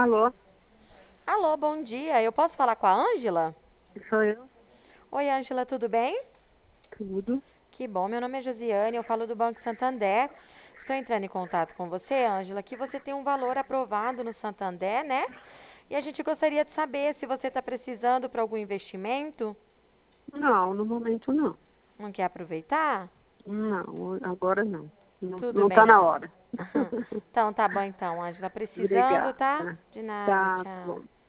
Alô, Alô, bom dia. Eu posso falar com a Ângela? sou eu, Oi, Ângela, tudo bem? tudo. Que bom, meu nome é Josiane, eu falo do Banco Santander. Estou entrando em contato com você, Ângela, que você tem um valor aprovado no Santander, né? E a gente gostaria de saber se você está precisando para algum investimento. Não, no momento não. Não quer aproveitar? Não, agora não. Não, Tudo não tá bem. na hora. Então, tá bom então, Ângela. Precisando, Obrigada. tá? De nada, Tá tchau. bom.